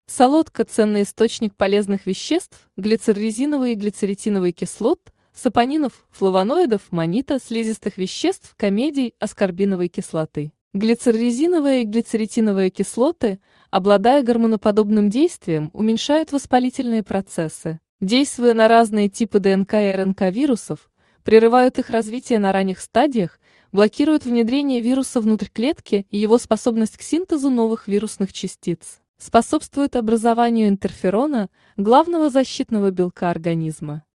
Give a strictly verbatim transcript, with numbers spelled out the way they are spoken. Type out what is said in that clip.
Солодка – ценный источник полезных веществ, глицеррезиновые и глицеретиновые кислот, сапонинов, флавоноидов, манита, слизистых веществ, комедий, аскорбиновой кислоты. Глицеррезиновая и глицеретиновые кислоты, обладая гормоноподобным действием, уменьшают воспалительные процессы, действуя на разные типы ДНК и РНК вирусов, прерывают их развитие на ранних стадиях, блокируют внедрение вируса внутрь клетки и его способность к синтезу новых вирусных частиц, способствуют образованию интерферона, главного защитного белка организма.